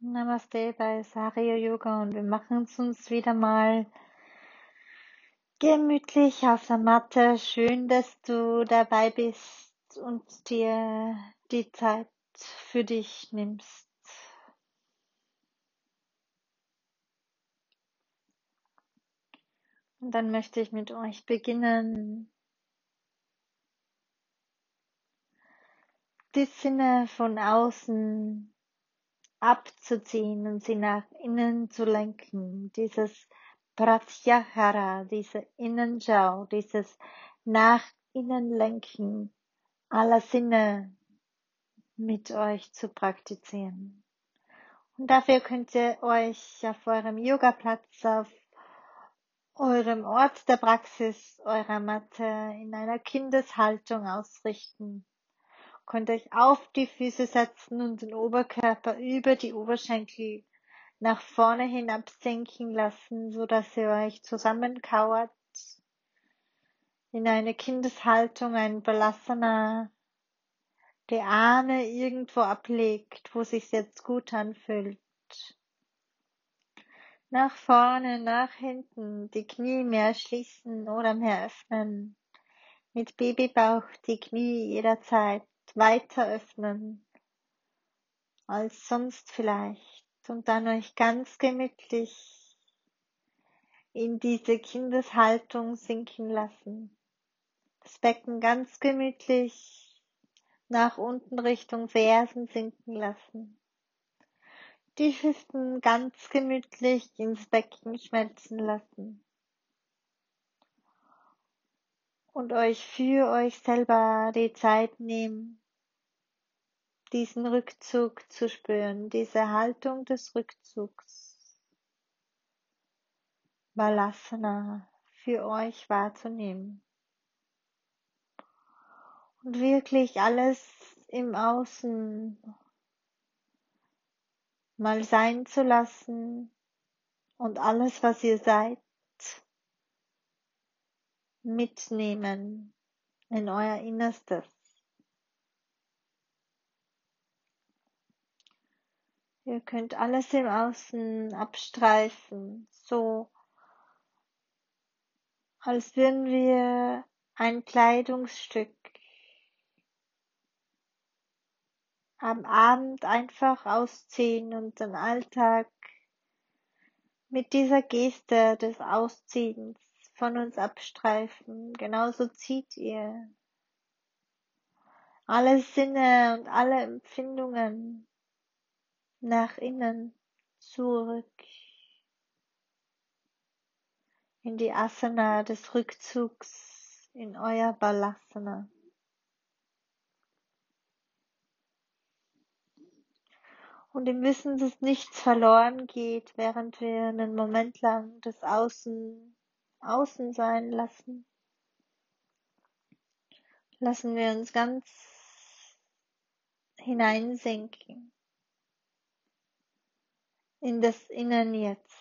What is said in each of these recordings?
Namaste bei Sario Yoga und wir machen es uns wieder mal gemütlich auf der Matte. Schön, dass du dabei bist und dir die Zeit für dich nimmst. Und dann möchte ich mit euch beginnen, die Sinne von außen abzuziehen und sie nach innen zu lenken. Dieses Pratyahara, diese Innenschau, dieses nach innen lenken aller Sinne mit euch zu praktizieren. Und dafür könnt ihr euch auf eurem Yogaplatz, auf eurem Ort der Praxis, eurer Matte in einer Kindeshaltung ausrichten. Könnt euch auf die Füße setzen und den Oberkörper über die Oberschenkel nach vorne hin absinken lassen, so dass ihr euch zusammenkauert in eine Kindeshaltung, ein Balasana, die Arme irgendwo ablegt, wo sich's jetzt gut anfühlt. Nach vorne, nach hinten, die Knie mehr schließen oder mehr öffnen. Mit Babybauch die Knie jederzeit weiter öffnen als sonst vielleicht. Und dann euch ganz gemütlich in diese Kindeshaltung sinken lassen. Das Becken ganz gemütlich nach unten Richtung Fersen sinken lassen. Die Hüften ganz gemütlich ins Becken schmelzen lassen. Und euch für euch selber die Zeit nehmen, diesen Rückzug zu spüren, diese Haltung des Rückzugs, Balasana, für euch wahrzunehmen. Und wirklich alles im Außen mal sein zu lassen und alles, was ihr seid, mitnehmen in euer Innerstes. Ihr könnt alles im Außen abstreifen, so als würden wir ein Kleidungsstück am Abend einfach ausziehen und den Alltag mit dieser Geste des Ausziehens von uns abstreifen. Genauso zieht ihr alle Sinne und alle Empfindungen nach innen zurück in die Asana des Rückzugs, in euer Balasana. Und im Wissen, dass nichts verloren geht, während wir einen Moment lang das Außen sein lassen, lassen wir uns ganz hineinsinken in das Innen jetzt.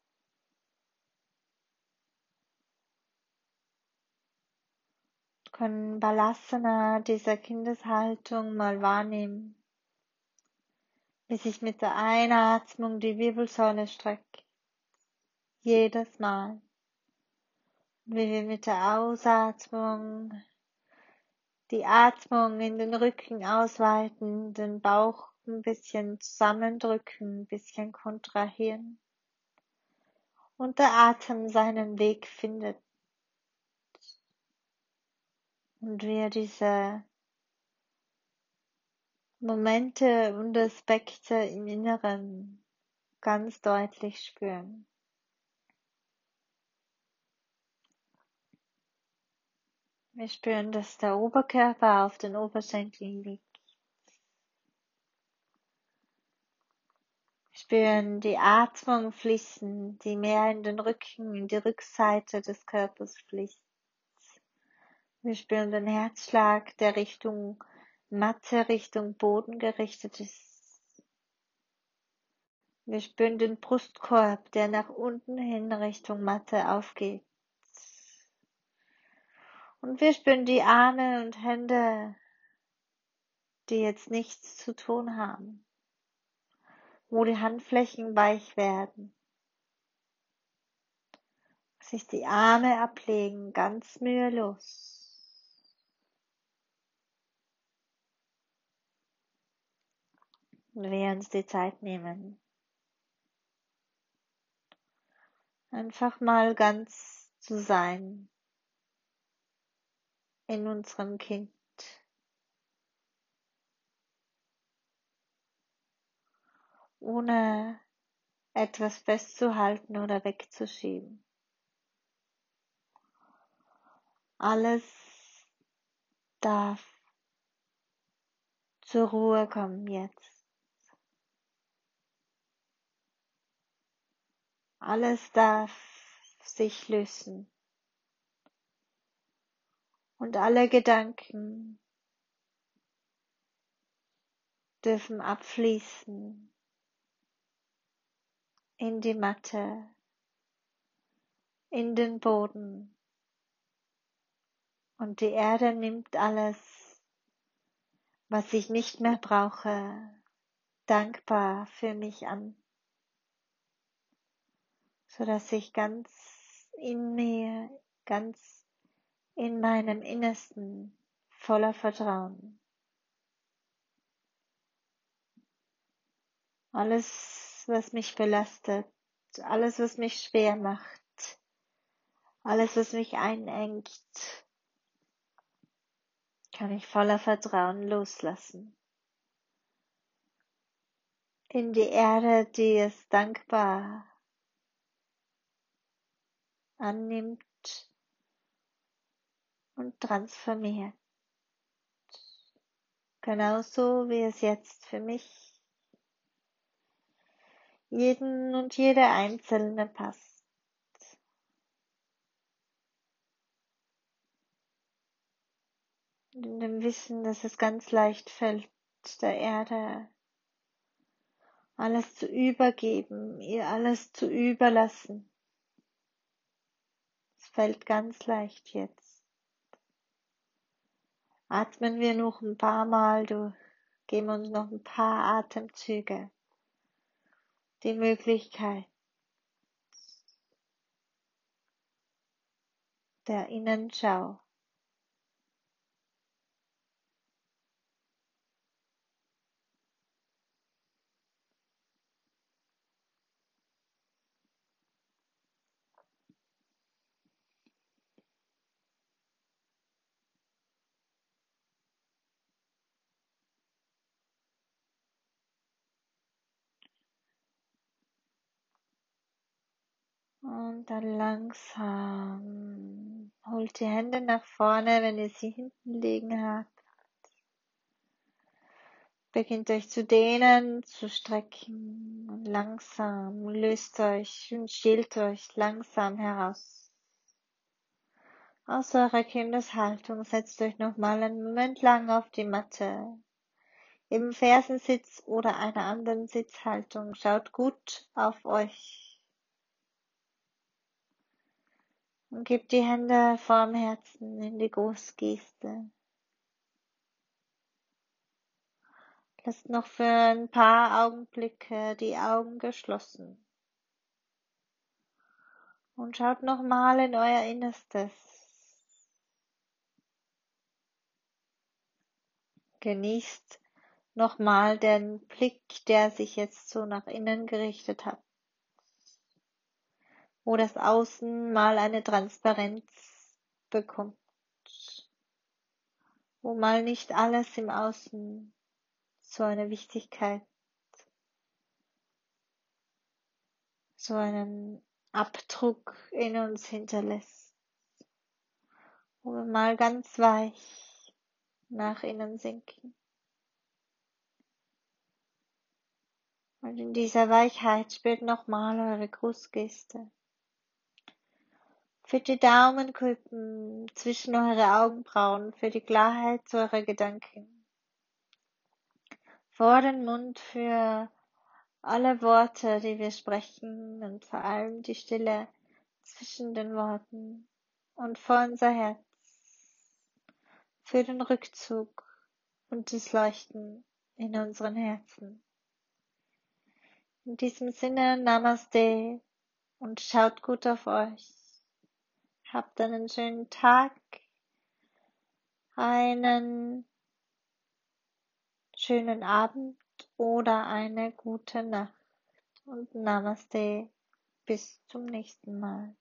Können Balasana dieser Kindeshaltung mal wahrnehmen, wie sich mit der Einatmung die Wirbelsäule streckt, jedes Mal, wie wir mit der Ausatmung die Atmung in den Rücken ausweiten, den Bauch ein bisschen zusammendrücken, ein bisschen kontrahieren und der Atem seinen Weg findet und wir diese Momente und Aspekte im Inneren ganz deutlich spüren. Wir spüren, dass der Oberkörper auf den Oberschenkeln liegt. Wir spüren die Atmung fließen, die mehr in den Rücken, in die Rückseite des Körpers fließt. Wir spüren den Herzschlag, der Richtung Matte, Richtung Boden gerichtet ist. Wir spüren den Brustkorb, der nach unten hin Richtung Matte aufgeht. Und wir spüren die Arme und Hände, die jetzt nichts zu tun haben, wo die Handflächen weich werden, sich die Arme ablegen, ganz mühelos. Und wir uns die Zeit nehmen, einfach mal ganz zu sein in unserem Kind, ohne etwas festzuhalten oder wegzuschieben. Alles darf zur Ruhe kommen jetzt. Alles darf sich lösen. Und alle Gedanken dürfen abfließen in die Matte, in den Boden. Und die Erde nimmt alles, was ich nicht mehr brauche, dankbar für mich an, sodass ich ganz in mir, ganz in meinem Innersten voller Vertrauen alles, was mich belastet, alles, was mich schwer macht, alles, was mich einengt, kann ich voller Vertrauen loslassen. In die Erde, die es dankbar annimmt und transformiert. Genauso wie es jetzt für mich, jeden und jede Einzelne passt. Und in dem Wissen, dass es ganz leicht fällt, der Erde alles zu übergeben, ihr alles zu überlassen. Es fällt ganz leicht jetzt. Atmen wir noch ein paar Mal durch, geben uns noch ein paar Atemzüge die Möglichkeit der Innenschau. Und dann langsam holt die Hände nach vorne, wenn ihr sie hinten liegen habt. Beginnt euch zu dehnen, zu strecken und langsam löst euch und schält euch langsam heraus. Aus eurer Kindeshaltung setzt euch nochmal einen Moment lang auf die Matte. Im Fersensitz oder einer anderen Sitzhaltung. Schaut gut auf euch. Und gebt die Hände vorm Herzen in die Großgeste. Lasst noch für ein paar Augenblicke die Augen geschlossen. Und schaut nochmal in euer Innerstes. Genießt nochmal den Blick, der sich jetzt so nach innen gerichtet hat. Wo das Außen mal eine Transparenz bekommt. Wo mal nicht alles im Außen so eine Wichtigkeit, so einen Abdruck in uns hinterlässt. Wo wir mal ganz weich nach innen sinken. Und in dieser Weichheit spürt nochmal eure Grußgeste. Für die Daumenkuppen zwischen eure Augenbrauen, für die Klarheit eurer Gedanken. Vor den Mund für alle Worte, die wir sprechen und vor allem die Stille zwischen den Worten und vor unser Herz. Für den Rückzug und das Leuchten in unseren Herzen. In diesem Sinne, Namaste und schaut gut auf euch. Habt einen schönen Tag, einen schönen Abend oder eine gute Nacht und Namaste. Bis zum nächsten Mal.